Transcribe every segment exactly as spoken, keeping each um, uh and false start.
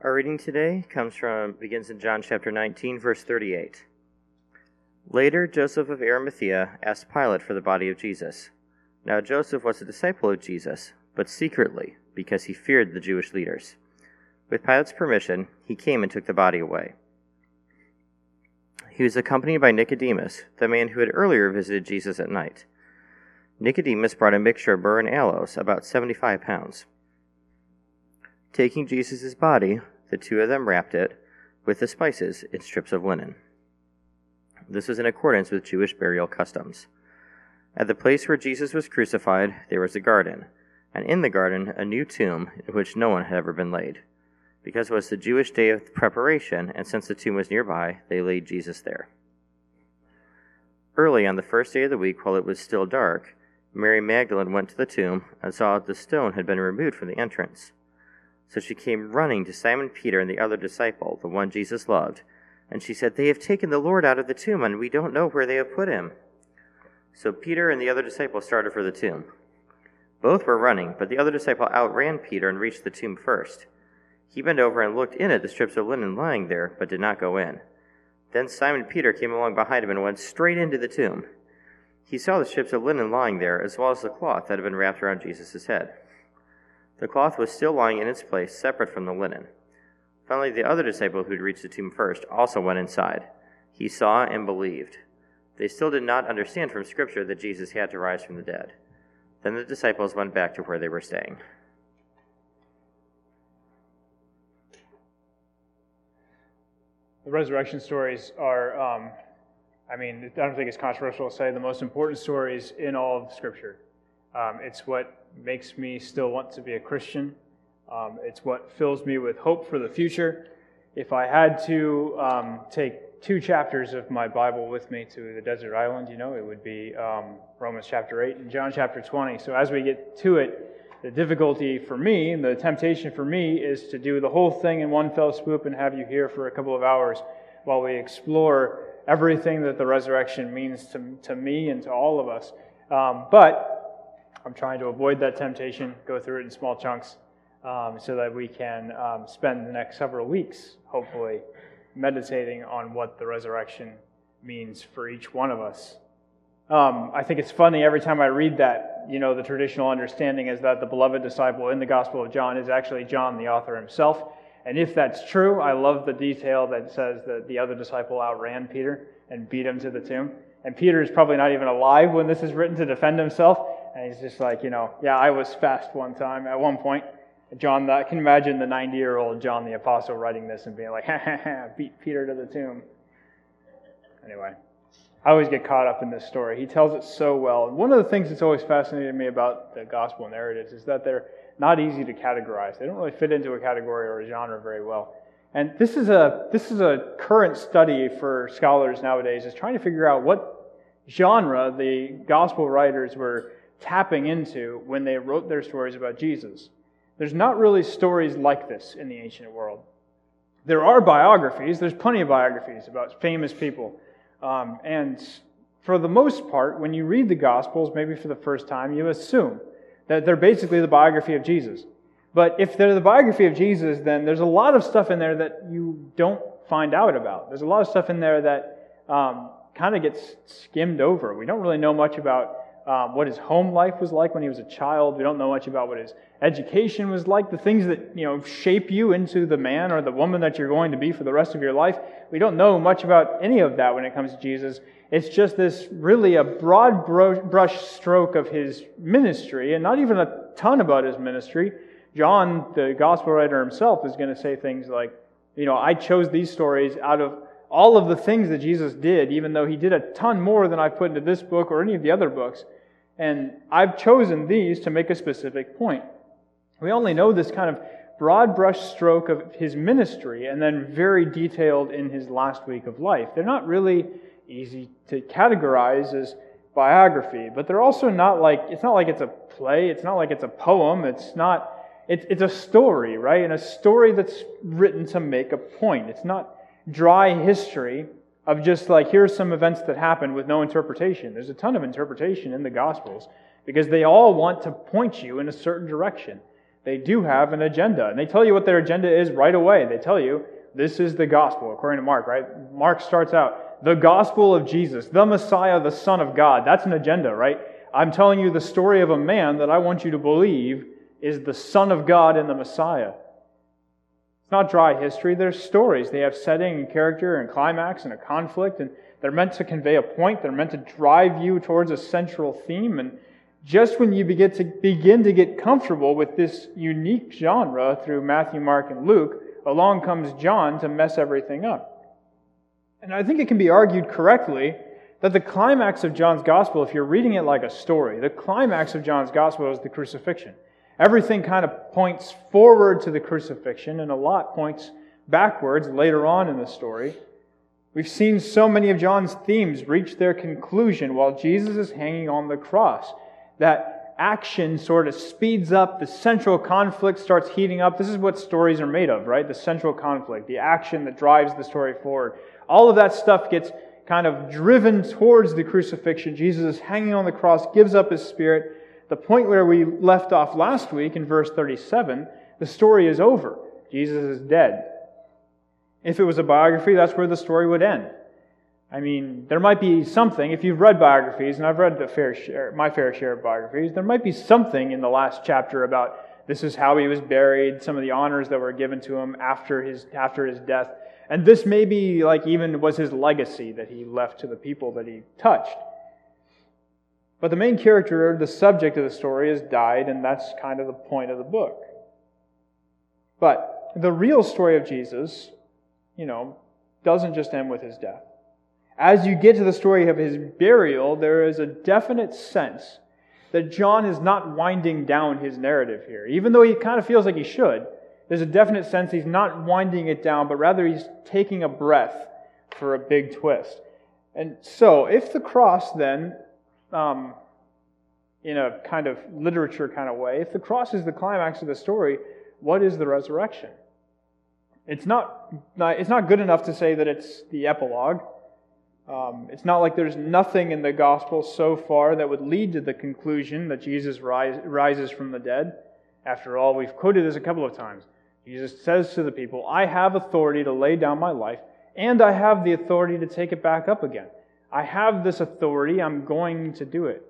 Our reading today comes from, begins in John chapter nineteen, verse thirty-eight. Later, Joseph of Arimathea asked Pilate for the body of Jesus. Now Joseph was a disciple of Jesus, but secretly, because he feared the Jewish leaders. With Pilate's permission, he came and took the body away. He was accompanied by Nicodemus, the man who had earlier visited Jesus at night. Nicodemus brought a mixture of myrrh and aloes, about seventy-five pounds. Taking Jesus' body, the two of them wrapped it, with the spices, in strips of linen. This was in accordance with Jewish burial customs. At the place where Jesus was crucified, there was a garden, and in the garden a new tomb in which no one had ever been laid. Because it was the Jewish day of preparation, and since the tomb was nearby, they laid Jesus there. Early on the first day of the week, while it was still dark, Mary Magdalene went to the tomb and saw that the stone had been removed from the entrance. So she came running to Simon Peter and the other disciple, the one Jesus loved, and she said, "They have taken the Lord out of the tomb, and we don't know where they have put him." So Peter and the other disciple started for the tomb. Both were running, but the other disciple outran Peter and reached the tomb first. He bent over and looked in at the strips of linen lying there, but did not go in. Then Simon Peter came along behind him and went straight into the tomb. He saw the strips of linen lying there, as well as the cloth that had been wrapped around Jesus' head. The cloth was still lying in its place, separate from the linen. Finally, the other disciple who had reached the tomb first also went inside. He saw and believed. They still did not understand from Scripture that Jesus had to rise from the dead. Then the disciples went back to where they were staying. The resurrection stories are, um, I mean, I don't think it's controversial to say, the most important stories in all of Scripture. Um, it's what makes me still want to be a Christian. Um, it's what fills me with hope for the future. If I had to um, take two chapters of my Bible with me to the desert island, you know, it would be um, Romans chapter eight and John chapter twenty. So as we get to it, the difficulty for me, and the temptation for me, is to do the whole thing in one fell swoop and have you here for a couple of hours while we explore everything that the resurrection means to, to me and to all of us. Um, but I'm trying to avoid that temptation, go through it in small chunks, um, so that we can um, spend the next several weeks, hopefully, meditating on what the resurrection means for each one of us. Um, I think it's funny every time I read that, you know, the traditional understanding is that the beloved disciple in the Gospel of John is actually John, the author himself. And if that's true, I love the detail that says that the other disciple outran Peter and beat him to the tomb. And Peter is probably not even alive when this is written to defend himself. And he's just like, you know, yeah, I was fast one time at one point. John, I can imagine the ninety-year-old John the Apostle writing this and being like, ha ha ha, beat Peter to the tomb. Anyway, I always get caught up in this story. He tells it so well. And one of the things that's always fascinated me about the gospel narratives is that they're not easy to categorize. They don't really fit into a category or a genre very well. And this is a this is a current study for scholars nowadays, is trying to figure out what genre the gospel writers were tapping into when they wrote their stories about Jesus. There's not really stories like this in the ancient world. There are biographies. There's plenty of biographies about famous people. Um, and for the most part, when you read the Gospels, maybe for the first time, you assume that they're basically the biography of Jesus. But if they're the biography of Jesus, then there's a lot of stuff in there that you don't find out about. There's a lot of stuff in there that um, kind of gets skimmed over. We don't really know much about Um, what his home life was like when he was a child. We don't know much about what his education was like, the things that, you know, shape you into the man or the woman that you're going to be for the rest of your life. We don't know much about any of that when it comes to Jesus. It's just this really a broad brush stroke of his ministry, and not even a ton about his ministry. John, the gospel writer himself, is going to say things like, you know, I chose these stories out of all of the things that Jesus did, even though he did a ton more than I've put into this book or any of the other books. And I've chosen these to make a specific point. We only know this kind of broad brush stroke of his ministry, and then very detailed in his last week of life. They're not really easy to categorize as biography, but they're also not like, it's not like it's a play, it's not like it's a poem, it's not, it's, it's a story, right? And a story that's written to make a point. It's not dry history of just like, here's some events that happened with no interpretation. There's a ton of interpretation in the Gospels because they all want to point you in a certain direction. they do have an agenda. And they tell you what their agenda is right away. They tell you, this is the gospel, according to Mark, right? Mark starts out, the gospel of Jesus, the Messiah, the Son of God. That's an agenda, right? I'm telling you the story of a man that I want you to believe is the Son of God and the Messiah. It's not dry history. They're stories. They have setting and character and climax and a conflict, and they're meant to convey a point. They're meant to drive you towards a central theme. And just when you begin to begin to get comfortable with this unique genre through Matthew, Mark, and Luke, along comes John to mess everything up. And I think it can be argued correctly that the climax of John's gospel, if you're reading it like a story, the climax of John's gospel is the crucifixion. Everything kind of points forward to the crucifixion, and a lot points backwards later on in the story. We've seen so many of John's themes reach their conclusion while Jesus is hanging on the cross. That action sort of speeds up, the central conflict starts heating up. This is what stories are made of, right? The central conflict, the action that drives the story forward. All of that stuff gets kind of driven towards the crucifixion. Jesus is hanging on the cross, gives up His Spirit. The point where we left off last week in verse thirty-seven, the story is over. Jesus is dead. If it was a biography, that's where the story would end. I mean, there might be something, if you've read biographies, and I've read the fair share, my fair share of biographies, there might be something in the last chapter about this is how he was buried, some of the honors that were given to him after his after his death. And this maybe like even was his legacy that he left to the people that he touched. But the main character, the subject of the story, has died, and that's kind of the point of the book. But the real story of Jesus, you know, doesn't just end with His death. As you get to the story of His burial, there is a definite sense that John is not winding down his narrative here. Even though he kind of feels like he should, there's a definite sense he's not winding it down, but rather he's taking a breath for a big twist. And so, if the cross then, um, in a kind of literature kind of way, if the cross is the climax of the story, what is the resurrection? It's not, it's not good enough to say that it's the epilogue. Um, it's not like there's nothing in the gospel so far that would lead to the conclusion that Jesus rise, rises from the dead. After all, we've quoted this a couple of times. Jesus says to the people, I have authority to lay down my life, and I have the authority to take it back up again. I have this authority, I'm going to do it.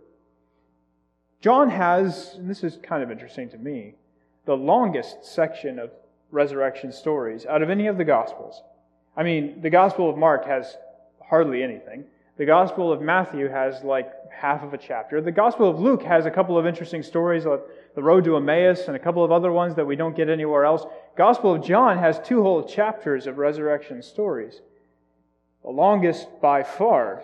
John has, and this is kind of interesting to me, the longest section of resurrection stories out of any of the Gospels. I mean, the Gospel of Mark has hardly anything. The Gospel of Matthew has like half of a chapter. The Gospel of Luke has a couple of interesting stories, like the road to Emmaus and a couple of other ones that we don't get anywhere else. Gospel of John has two whole chapters of resurrection stories. The longest by far.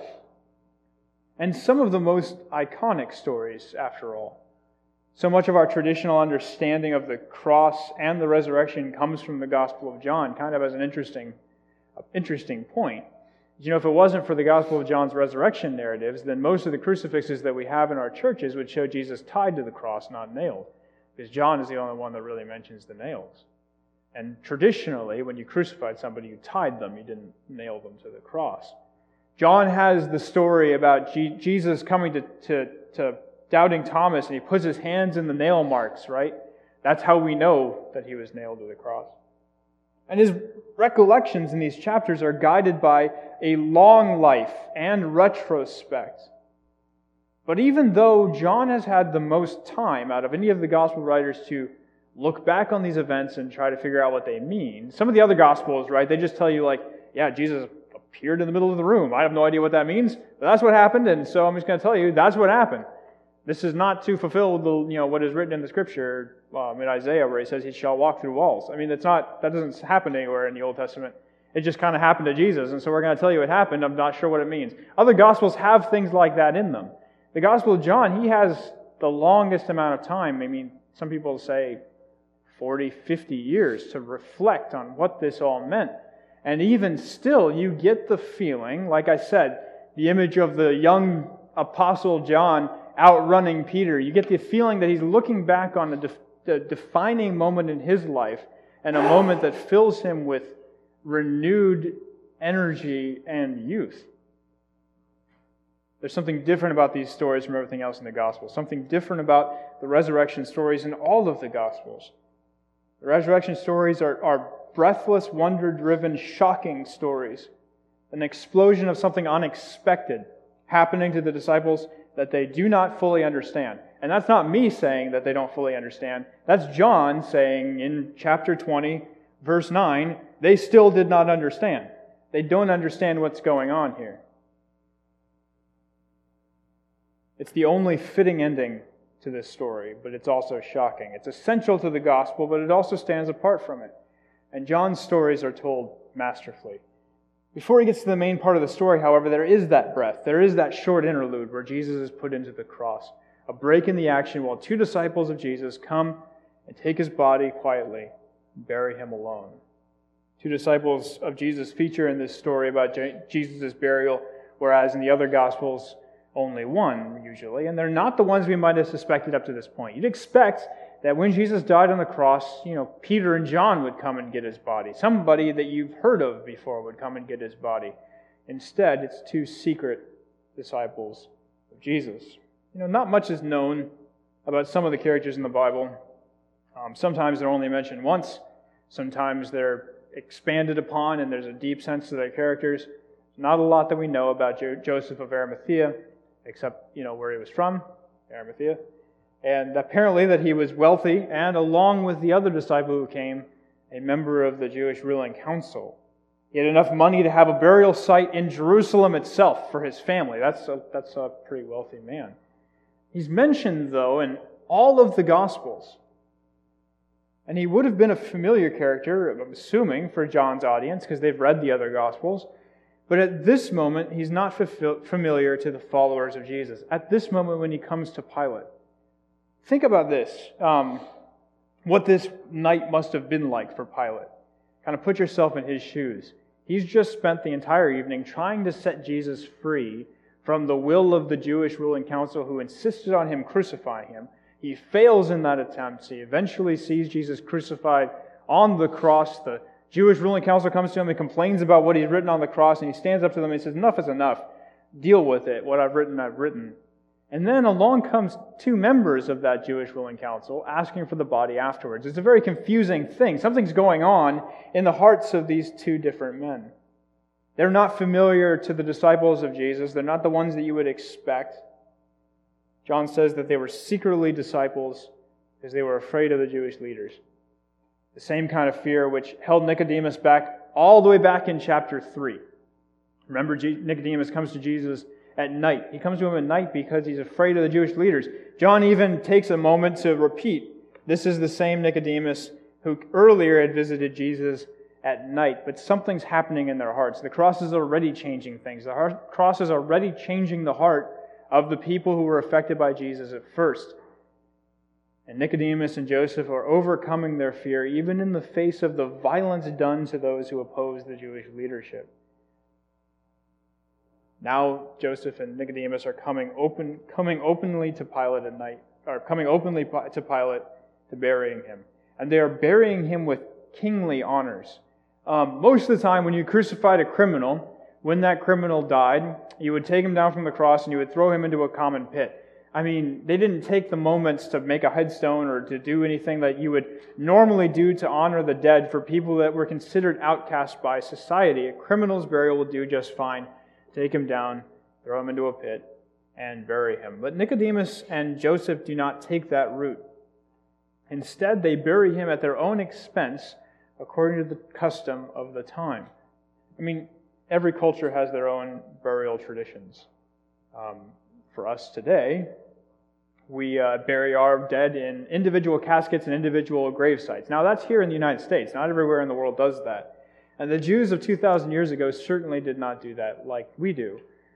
And some of the most iconic stories, after all. So much of our traditional understanding of the cross and the resurrection comes from the Gospel of John, kind of as an interesting, interesting point. You know, if it wasn't for the Gospel of John's resurrection narratives, then most of the crucifixes that we have in our churches would show Jesus tied to the cross, not nailed. Because John is the only one that really mentions the nails. And traditionally, when you crucified somebody, you tied them, you didn't nail them to the cross. John has the story about G- Jesus coming to, to, to doubting Thomas, and he puts his hands in the nail marks, right? That's how we know that he was nailed to the cross. And his recollections in these chapters are guided by a long life and retrospect. But even though John has had the most time out of any of the gospel writers to look back on these events and try to figure out what they mean, some of the other gospels, right, they just tell you like, yeah, Jesus appeared in the middle of the room. I have no idea what that means, but that's what happened, and so I'm just going to tell you that's what happened. This is not to fulfill the, you know, what is written in the Scripture um, in Isaiah, where he says he shall walk through walls. I mean, it's not that doesn't happen anywhere in the Old Testament. It just kind of happened to Jesus, and so we're going to tell you it happened. I'm not sure what it means. Other Gospels have things like that in them. The Gospel of John, he has the longest amount of time. I mean, some people say forty, fifty years to reflect on what this all meant. And even still, you get the feeling, like I said, the image of the young apostle John outrunning Peter. You get the feeling that he's looking back on a def- a defining moment in his life, and a moment that fills him with renewed energy and youth. There's something different about these stories from everything else in the Gospels. Something different about the resurrection stories in all of the Gospels. The resurrection stories are, are breathless, wonder-driven, shocking stories. An explosion of something unexpected happening to the disciples that they do not fully understand. And that's not me saying that they don't fully understand. That's John saying in chapter twenty, verse nine, they still did not understand. They don't understand what's going on here. It's the only fitting ending to this story, but it's also shocking. It's essential to the gospel, but it also stands apart from it. And John's stories are told masterfully. Before he gets to the main part of the story, however, there is that breath. There is that short interlude where Jesus is put into the cross. A break in the action while two disciples of Jesus come and take his body quietly and bury him alone. Two disciples of Jesus feature in this story about Jesus' burial, whereas in the other Gospels, only one, usually. And they're not the ones we might have suspected up to this point. You'd expect that when Jesus died on the cross, you know, Peter and John would come and get his body. Somebody that you've heard of before would come and get his body. Instead, it's two secret disciples of Jesus. You know, not much is known about some of the characters in the Bible. Um, sometimes they're only mentioned once. Sometimes they're expanded upon and there's a deep sense to their characters. Not a lot that we know about jo- Joseph of Arimathea, except, you know, where he was from, Arimathea. And apparently that he was wealthy, and along with the other disciple who came, a member of the Jewish ruling council. He had enough money to have a burial site in Jerusalem itself for his family. That's a, that's a pretty wealthy man. He's mentioned, though, in all of the Gospels. And he would have been a familiar character, I'm assuming, for John's audience, because they've read the other Gospels. But at this moment, he's not familiar to the followers of Jesus. At this moment when he comes to Pilate. Think about this, um, what this night must have been like for Pilate. Kind of put yourself in his shoes. He's just spent the entire evening trying to set Jesus free from the will of the Jewish ruling council who insisted on him crucifying him. He fails in that attempt. He eventually sees Jesus crucified on the cross. The Jewish ruling council comes to him and complains about what he's written on the cross, and he stands up to them and says, "Enough is enough. Deal with it. What I've written, I've written." And then along comes two members of that Jewish ruling council asking for the body afterwards. It's a very confusing thing. Something's going on in the hearts of these two different men. They're not familiar to the disciples of Jesus. They're not the ones that you would expect. John says that they were secretly disciples because they were afraid of the Jewish leaders. The same kind of fear which held Nicodemus back all the way back in chapter three. Remember, Nicodemus comes to Jesus at night. He comes to him at night because he's afraid of the Jewish leaders. John even takes a moment to repeat, this is the same Nicodemus who earlier had visited Jesus at night, but something's happening in their hearts. The cross is already changing things. The heart, cross is already changing the heart of the people who were affected by Jesus at first. And Nicodemus and Joseph are overcoming their fear, even in the face of the violence done to those who oppose the Jewish leadership. Now Joseph and Nicodemus are coming open, coming openly to Pilate at night, or coming openly to Pilate to burying him. And they are burying him with kingly honors. Um, most of the time when you crucified a criminal, when that criminal died, you would take him down from the cross and you would throw him into a common pit. I mean, they didn't take the moments to make a headstone or to do anything that you would normally do to honor the dead for people that were considered outcasts by society. A criminal's burial will do just fine. Take him down, throw him into a pit, and bury him. But Nicodemus and Joseph do not take that route. Instead, they bury him at their own expense according to the custom of the time. I mean, every culture has their own burial traditions. Um, for us today, we uh, bury our dead in individual caskets and individual grave sites. Now, that's here in the United States. Not everywhere in the world does that. And the Jews of two thousand years ago certainly did not do that like we do.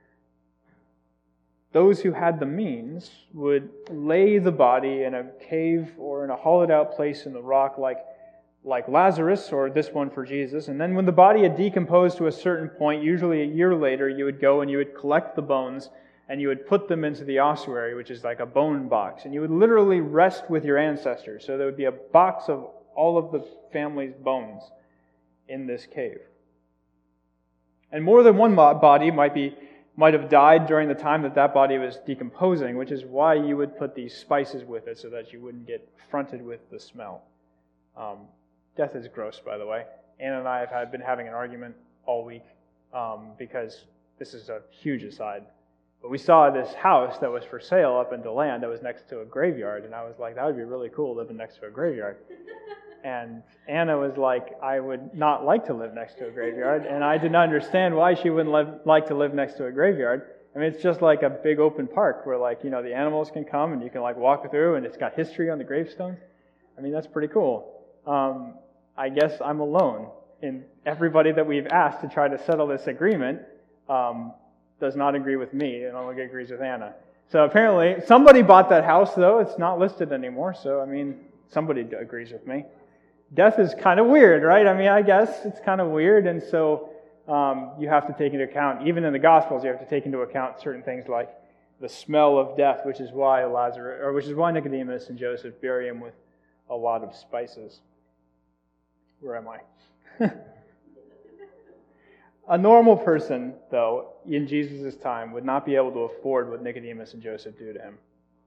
Those who had the means would lay the body in a cave or in a hollowed-out place in the rock like, like Lazarus, or this one for Jesus. And then when the body had decomposed to a certain point, usually a year later, you would go and you would collect the bones and you would put them into the ossuary, which is like a bone box. And you would literally rest with your ancestors. So there would be a box of all of the family's bones in this cave. And more than one body might be might have died during the time that that body was decomposing, which is why you would put these spices with it so that you wouldn't get fronted with the smell. Um, death is gross, by the way. Anna and I have had, been having an argument all week um, because this is a huge aside. But we saw this house that was for sale up in DeLand that was next to a graveyard, and I was like, that would be really cool living next to a graveyard. And Anna was like, I would not like to live next to a graveyard, and I did not understand why she wouldn't live, like to live next to a graveyard. I mean, it's just like a big open park where, like, you know, the animals can come and you can, like, walk through, and it's got history on the gravestones. I mean, that's pretty cool. Um, I guess I'm alone. And everybody that we've asked to try to settle this agreement um, does not agree with me, and only agrees with Anna. So apparently, somebody bought that house, though. It's not listed anymore, so, I mean, somebody agrees with me. Death is kind of weird, right? I mean, I guess it's kind of weird, and so um, you have to take into account, even in the Gospels, you have to take into account certain things like the smell of death, which is why Lazarus, or which is why Nicodemus and Joseph bury him with a lot of spices. Where am I? A normal person, though, in Jesus' time, would not be able to afford what Nicodemus and Joseph do to him.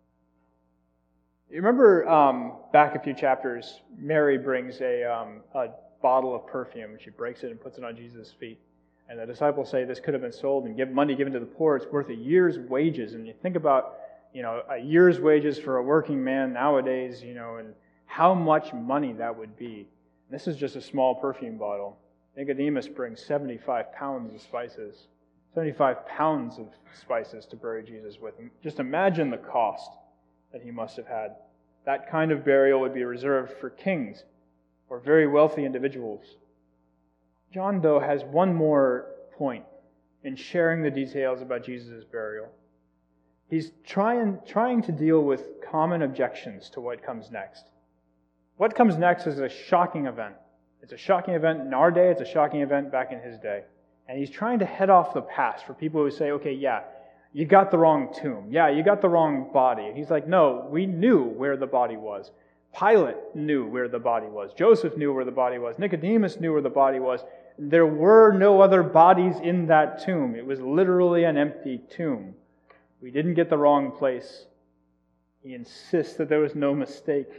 You remember um, back a few chapters, Mary brings a, um, a bottle of perfume, and she breaks it and puts it on Jesus' feet. And the disciples say this could have been sold and give money given to the poor. It's worth a year's wages. And you think about, you know, a year's wages for a working man nowadays, you know, and how much money that would be. This is just a small perfume bottle. Nicodemus brings seventy-five pounds of spices. seventy-five pounds of spices to bury Jesus with. Just imagine the cost that he must have had. That kind of burial would be reserved for kings or very wealthy individuals. John, though, has one more point in sharing the details about Jesus' burial. He's trying, trying to deal with common objections to what comes next. What comes next is a shocking event. It's a shocking event in our day. It's a shocking event back in his day. And he's trying to head off the past for people who say, okay, yeah, you got the wrong tomb. Yeah, you got the wrong body. And he's like, no, we knew where the body was. Pilate knew where the body was. Joseph knew where the body was. Nicodemus knew where the body was. There were no other bodies in that tomb. It was literally an empty tomb. We didn't get the wrong place. He insists that there was no mistake.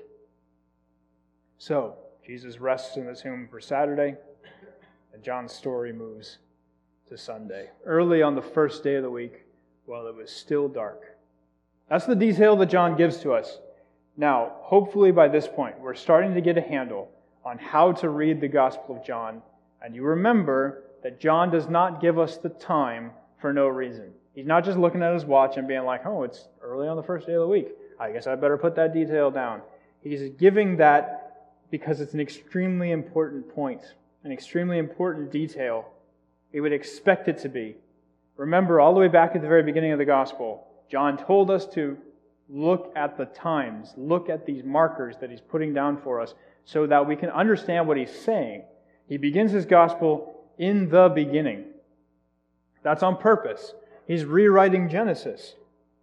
So, Jesus rests in the tomb for Saturday, and John's story moves to Sunday. Early on the first day of the week, while it was still dark. That's the detail that John gives to us. Now, hopefully by this point, we're starting to get a handle on how to read the Gospel of John. And you remember that John does not give us the time for no reason. He's not just looking at his watch and being like, oh, it's early on the first day of the week. I guess I better put that detail down. He's giving that because it's an extremely important point, an extremely important detail. We would expect it to be. Remember, all the way back at the very beginning of the Gospel, John told us to look at the times, look at these markers that he's putting down for us so that we can understand what he's saying. He begins his Gospel in the beginning. That's on purpose. He's rewriting Genesis.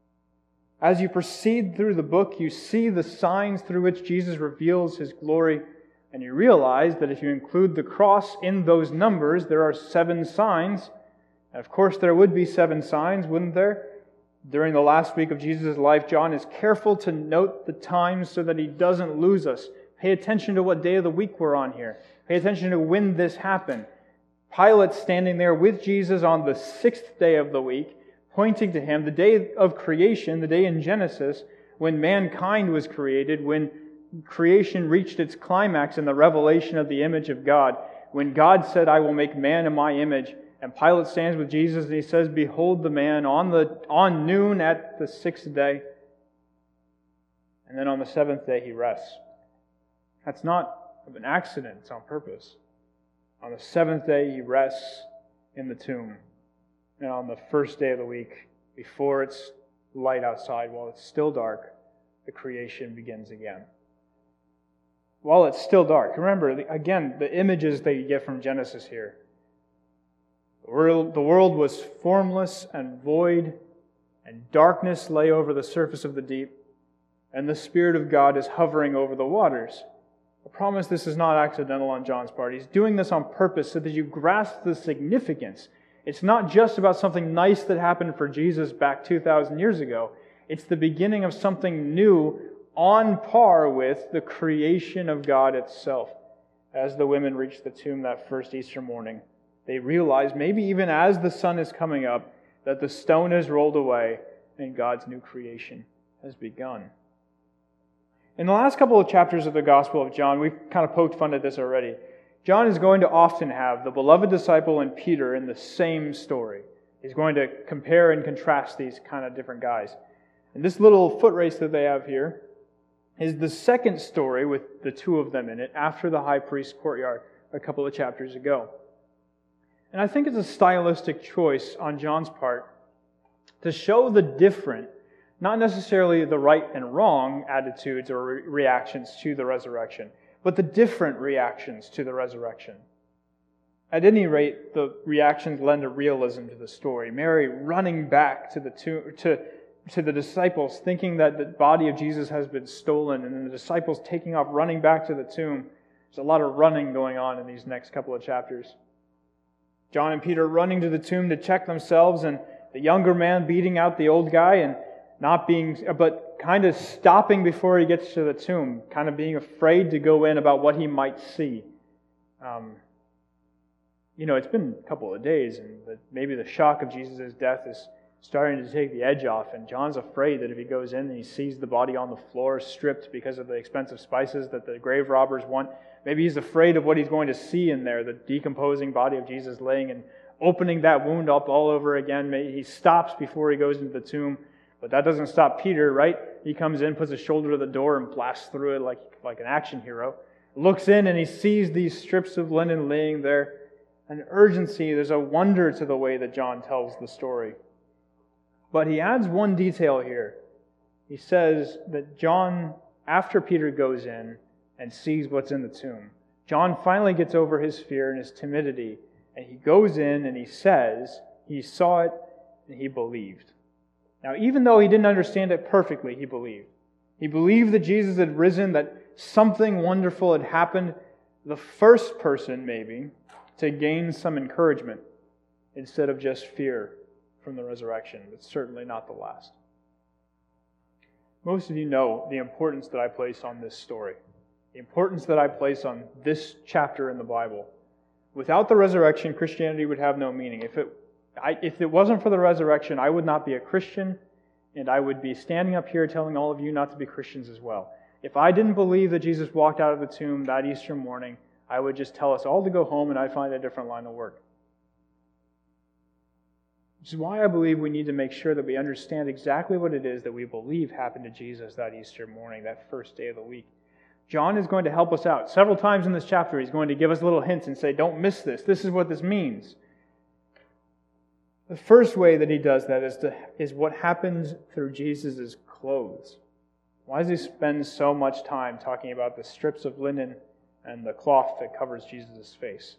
As you proceed through the book, you see the signs through which Jesus reveals his glory, and you realize that if you include the cross in those numbers, there are seven signs. And of course, there would be seven signs, wouldn't there? During the last week of Jesus' life, John is careful to note the times so that he doesn't lose us. Pay attention to what day of the week we're on here. Pay attention to when this happened. Pilate standing there with Jesus on the sixth day of the week, pointing to him, the day of creation, the day in Genesis, when mankind was created, when creation reached its climax in the revelation of the image of God, when God said, I will make man in my image, and Pilate stands with Jesus and he says, behold the man on the on noon at the sixth day. And then on the seventh day he rests. That's not an accident, it's on purpose. On the seventh day he rests in the tomb. And on the first day of the week, before it's light outside, while it's still dark, the creation begins again. While it's still dark, remember, again, the images that you get from Genesis here. The world, the world was formless and void, and darkness lay over the surface of the deep, and the Spirit of God is hovering over the waters. I promise this is not accidental on John's part. He's doing this on purpose so that you grasp the significance. It's not just about something nice that happened for Jesus back two thousand years ago. It's the beginning of something new on par with the creation of God itself. As the women reach the tomb that first Easter morning, they realize, maybe even as the sun is coming up, that the stone has rolled away and God's new creation has begun. In the last couple of chapters of the Gospel of John, we've kind of poked fun at this already. John is going to often have the beloved disciple and Peter in the same story. He's going to compare and contrast these kind of different guys. And this little foot race that they have here is the second story with the two of them in it after the high priest's courtyard a couple of chapters ago. And I think it's a stylistic choice on John's part to show the different, not necessarily the right and wrong attitudes or re- reactions to the resurrection, but the different reactions to the resurrection. At any rate, the reactions lend a realism to the story. Mary running back to the tomb, to, to the disciples, thinking that the body of Jesus has been stolen, and then the disciples taking off, running back to the tomb. There's a lot of running going on in these next couple of chapters. John and Peter running to the tomb to check themselves, and the younger man beating out the old guy, and not being, but kind of stopping before he gets to the tomb, kind of being afraid to go in about what he might see. Um, you know, it's been a couple of days, and the, maybe the shock of Jesus' death is starting to take the edge off, and John's afraid that if he goes in and he sees the body on the floor stripped because of the expensive spices that the grave robbers want, maybe he's afraid of what he's going to see in there, the decomposing body of Jesus laying and opening that wound up all over again. Maybe he stops before he goes into the tomb, but that doesn't stop Peter, right? He comes in, puts his shoulder to the door, and blasts through it like, like an action hero. Looks in, and he sees these strips of linen laying there. An urgency, there's a wonder to the way that John tells the story. But he adds one detail here. He says that John, after Peter goes in and sees what's in the tomb, John finally gets over his fear and his timidity, and he goes in and he says he saw it and he believed. Now, even though he didn't understand it perfectly, he believed. He believed that Jesus had risen, that something wonderful had happened. The first person, maybe, to gain some encouragement instead of just fear from the resurrection, but certainly not the last. Most of you know the importance that I place on this story, the importance that I place on this chapter in the Bible. Without the resurrection, Christianity would have no meaning. If it, I, if it wasn't for the resurrection, I would not be a Christian, and I would be standing up here telling all of you not to be Christians as well. If I didn't believe that Jesus walked out of the tomb that Easter morning, I would just tell us all to go home and I'd find a different line of work. Which is why I believe we need to make sure that we understand exactly what it is that we believe happened to Jesus that Easter morning, that first day of the week. John is going to help us out. Several times in this chapter, he's going to give us little hints and say, don't miss this. This is what this means. The first way that he does that is, to, is what happens through Jesus' clothes. Why does he spend so much time talking about the strips of linen and the cloth that covers Jesus' face?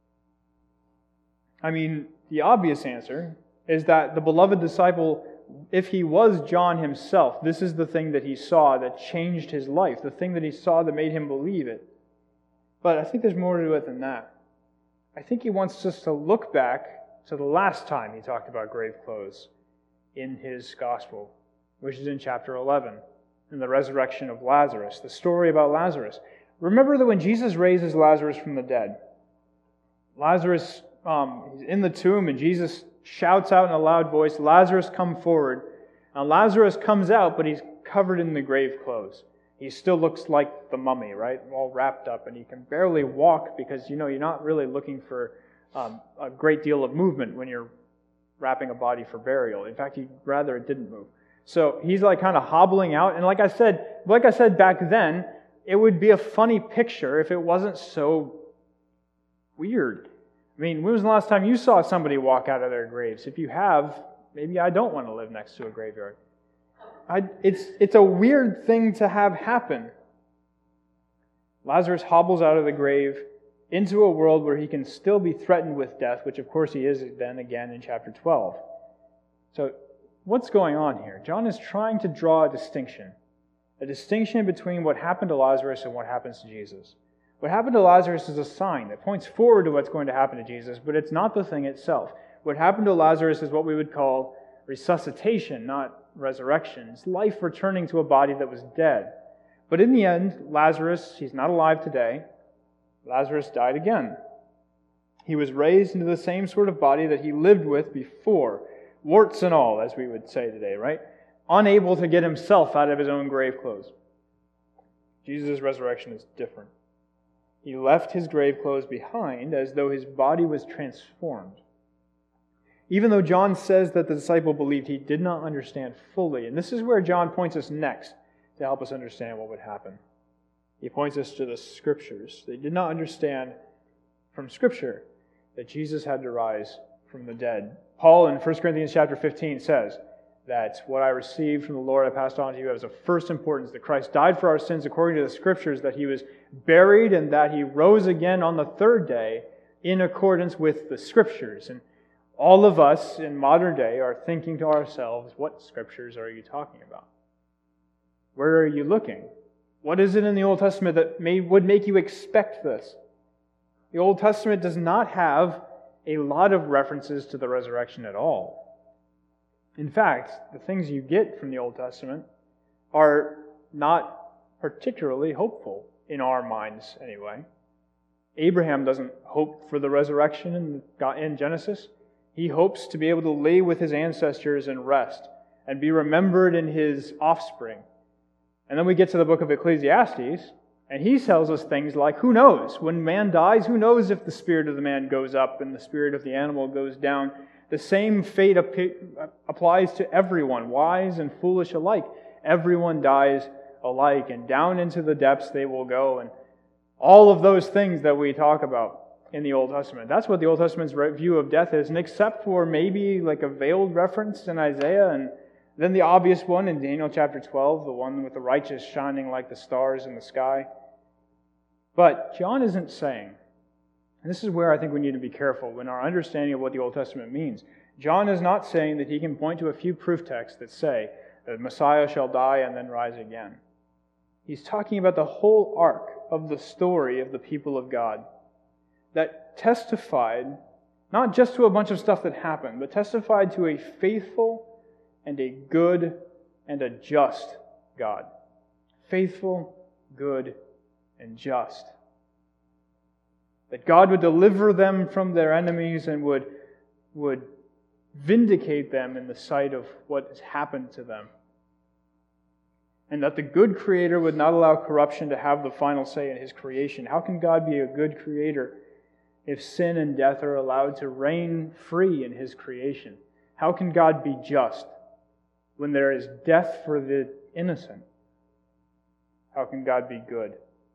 I mean, the obvious answer is that the beloved disciple, if he was John himself, this is the thing that he saw that changed his life, the thing that he saw that made him believe it. But I think there's more to it than that. I think he wants us to look back to the last time he talked about grave clothes in his gospel, which is in chapter eleven, in the resurrection of Lazarus, the story about Lazarus. Remember that when Jesus raises Lazarus from the dead, Lazarus um, he's in the tomb, and Jesus shouts out in a loud voice, Lazarus, come forward. Now Lazarus comes out, but he's covered in the grave clothes. He still looks like the mummy, right? All wrapped up, and he can barely walk because, you know, you're not really looking for um, a great deal of movement when you're wrapping a body for burial. In fact, you'd rather it didn't move. So he's like kind of hobbling out, and like I said, like I said back then, it would be a funny picture if it wasn't so weird. I mean, when was the last time you saw somebody walk out of their graves? If you have, maybe I don't want to live next to a graveyard. I, it's, it's a weird thing to have happen. Lazarus hobbles out of the grave into a world where he can still be threatened with death, which of course he is then again in chapter twelve. So what's going on here? John is trying to draw a distinction. A distinction between what happened to Lazarus and what happens to Jesus. What happened to Lazarus is a sign that points forward to what's going to happen to Jesus, but it's not the thing itself. What happened to Lazarus is what we would call resuscitation, not resurrection. It's life returning to a body that was dead. But in the end, Lazarus, he's not alive today. Lazarus died again. He was raised into the same sort of body that he lived with before, warts and all, as we would say today, right? Unable to get himself out of his own grave clothes. Jesus' resurrection is different. He left his grave clothes behind as though his body was transformed. Even though John says that the disciple believed, he did not understand fully. And this is where John points us next to help us understand what would happen. He points us to the Scriptures. They did not understand from Scripture that Jesus had to rise from the dead. Paul in First Corinthians chapter fifteen says that what I received from the Lord I passed on to you as of first importance, that Christ died for our sins according to the Scriptures, that he was buried, and that he rose again on the third day in accordance with the Scriptures. And all of us in modern day are thinking to ourselves, what Scriptures are you talking about? Where are you looking? What is it in the Old Testament that may, would make you expect this? The Old Testament does not have a lot of references to the resurrection at all. In fact, the things you get from the Old Testament are not particularly hopeful in our minds anyway. Abraham doesn't hope for the resurrection in, in Genesis. He hopes to be able to lay with his ancestors and rest and be remembered in his offspring. And then we get to the book of Ecclesiastes, and he tells us things like, who knows? When man dies, who knows if the spirit of the man goes up and the spirit of the animal goes down? The same fate applies to everyone, wise and foolish alike. Everyone dies alike, and down into the depths they will go. And all of those things that we talk about in the Old Testament. That's what the Old Testament's view of death is, and except for maybe like a veiled reference in Isaiah, and then the obvious one in Daniel chapter twelve, the one with the righteous shining like the stars in the sky. But John isn't saying, and this is where I think we need to be careful in our understanding of what the Old Testament means. John is not saying that he can point to a few proof texts that say that Messiah shall die and then rise again. He's talking about the whole arc of the story of the people of God that testified not just to a bunch of stuff that happened, but testified to a faithful and a good and a just God. Faithful, good, and just. That God would deliver them from their enemies and would, would vindicate them in the sight of what has happened to them. And that the good Creator would not allow corruption to have the final say in His creation. How can God be a good Creator if sin and death are allowed to reign free in His creation? How can God be just when there is death for the innocent? How can God be good?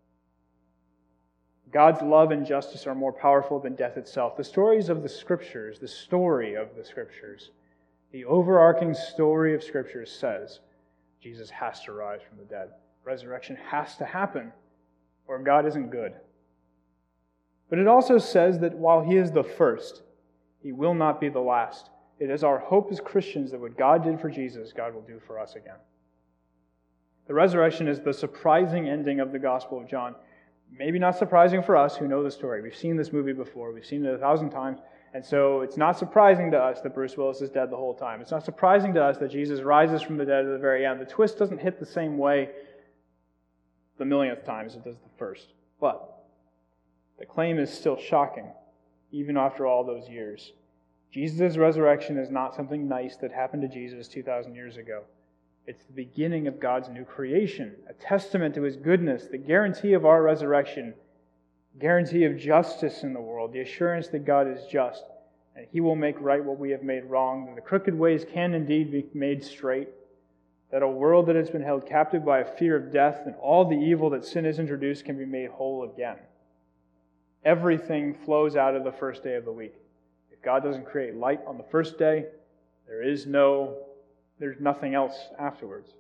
God's love and justice are more powerful than death itself. The stories of the Scriptures, the story of the Scriptures, the overarching story of Scriptures says Jesus has to rise from the dead. Resurrection has to happen, or God isn't good. But it also says that while He is the first, He will not be the last. It is our hope as Christians that what God did for Jesus, God will do for us again. The resurrection is the surprising ending of the Gospel of John. Maybe not surprising for us who know the story. We've seen this movie before. We've seen it a thousand times. And so it's not surprising to us that Bruce Willis is dead the whole time. It's not surprising to us that Jesus rises from the dead at the very end. The twist doesn't hit the same way the millionth time as it does the first. But the claim is still shocking, even after all those years. Jesus' resurrection is not something nice that happened to Jesus two thousand years ago. It's the beginning of God's new creation, a testament to His goodness, the guarantee of our resurrection, guarantee of justice in the world, the assurance that God is just, and He will make right what we have made wrong, that the crooked ways can indeed be made straight, that a world that has been held captive by a fear of death and all the evil that sin has introduced can be made whole again. Everything flows out of the first day of the week. If God doesn't create light on the first day, there is no There's nothing else afterwards.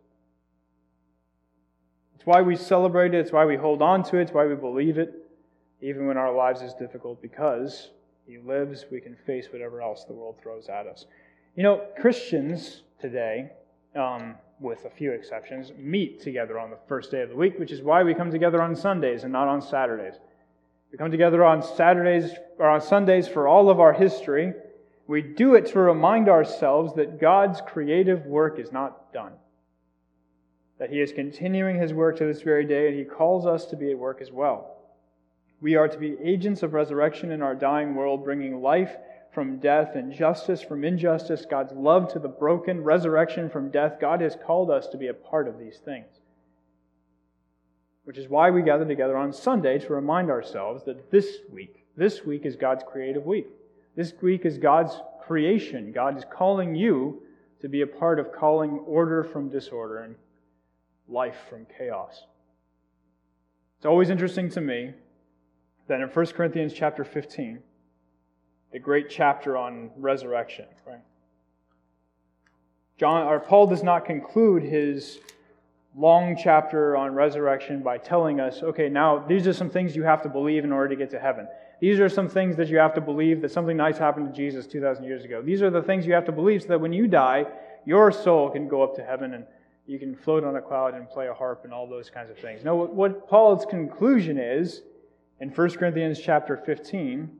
It's why we celebrate it. It's why we hold on to it. It's why we believe it, even when our lives is difficult, because He lives, we can face whatever else the world throws at us. You know, Christians today, um, with a few exceptions, meet together on the first day of the week, which is why we come together on Sundays and not on Saturdays. We come together on Saturdays or on Sundays for all of our history. We do it to remind ourselves that God's creative work is not done. that He is continuing His work to this very day, and He calls us to be at work as well. We are to be agents of resurrection in our dying world, bringing life from death and justice from injustice, God's love to the broken, resurrection from death. God has called us to be a part of these things. Which is why we gather together on Sunday to remind ourselves that this week, this week is God's creative week. This week is God's creation. God is calling you to be a part of calling order from disorder and life from chaos. It's always interesting to me that in First Corinthians chapter fifteen, the great chapter on resurrection, right? John or Paul does not conclude his long chapter on resurrection by telling us, okay, now these are some things you have to believe in order to get to heaven. These are some things that you have to believe that something nice happened to Jesus two thousand years ago. These are the things you have to believe so that when you die, your soul can go up to heaven and you can float on a cloud and play a harp and all those kinds of things. No, what Paul's conclusion is, in First Corinthians chapter fifteen,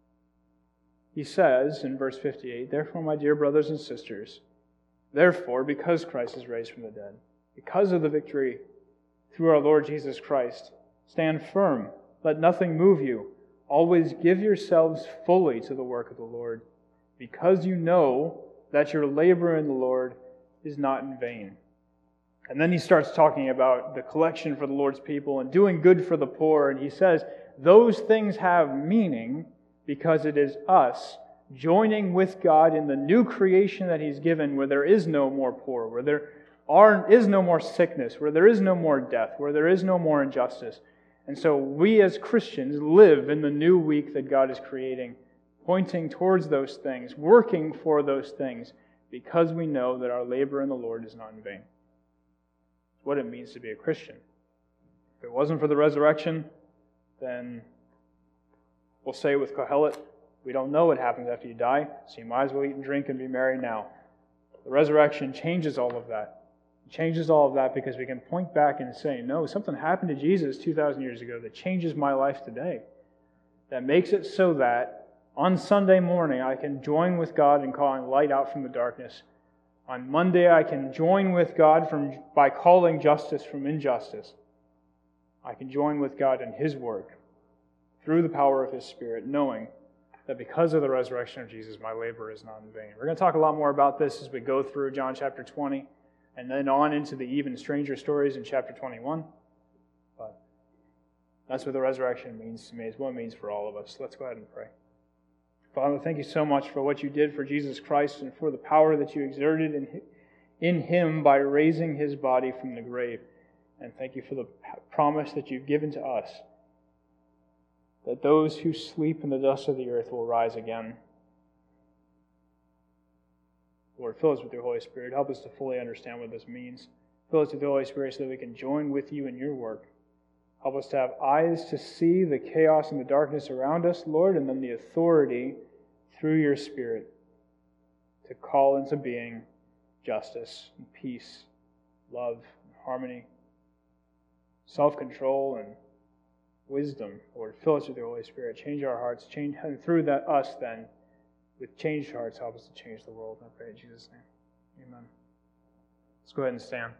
he says in verse fifty-eight, "Therefore, my dear brothers and sisters, therefore, because Christ is raised from the dead, because of the victory through our Lord Jesus Christ, stand firm, let nothing move you. Always give yourselves fully to the work of the Lord, because you know that your labor in the Lord is not in vain." And then he starts talking about the collection for the Lord's people and doing good for the poor. And he says, those things have meaning because it is us joining with God in the new creation that He's given, where there is no more poor, where there are, is no more sickness, where there is no more death, where there is no more injustice. And so we as Christians live in the new week that God is creating, pointing towards those things, working for those things, because we know that our labor in the Lord is not in vain. It's what it means to be a Christian. If it wasn't for the resurrection, then we'll say with Kohelet, we don't know what happens after you die, so you might as well eat and drink and be merry now. The resurrection changes all of that. It changes all of that because we can point back and say, no, something happened to Jesus two thousand years ago that changes my life today. That makes it so that on Sunday morning I can join with God in calling light out from the darkness. On Monday I can join with God from, by calling justice from injustice. I can join with God in His work through the power of His Spirit, knowing that because of the resurrection of Jesus, my labor is not in vain. We're going to talk a lot more about this as we go through John chapter twenty, and then on into the even stranger stories in chapter twenty-one. But that's what the resurrection means to me, is what it means for all of us. Let's go ahead and pray. Father, thank you so much for what you did for Jesus Christ and for the power that you exerted in in Him by raising His body from the grave. And thank you for the promise that you've given to us, that those who sleep in the dust of the earth will rise again. Lord, fill us with your Holy Spirit. Help us to fully understand what this means. Fill us with the Holy Spirit so that we can join with you in your work. Help us to have eyes to see the chaos and the darkness around us, Lord, and then the authority through your Spirit to call into being justice and peace, love and harmony, self-control and wisdom. Lord, fill us with your Holy Spirit. Change our hearts. Change, and through that, us then, with changed hearts, help us to change the world. I pray in Jesus' name. Amen. Let's go ahead and stand.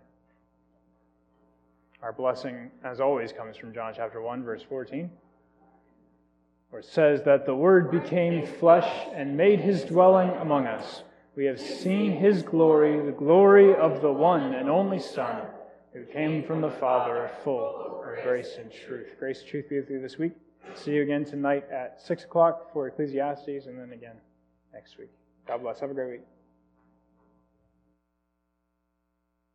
Our blessing, as always, comes from John chapter one, verse fourteen, where it says that the Word became flesh and made His dwelling among us. We have seen His glory, the glory of the one and only Son, who came from the Father, full of grace and truth. Grace and truth be with you this week. See you again tonight at six o'clock for Ecclesiastes, and then again next week. God bless. Have a great week.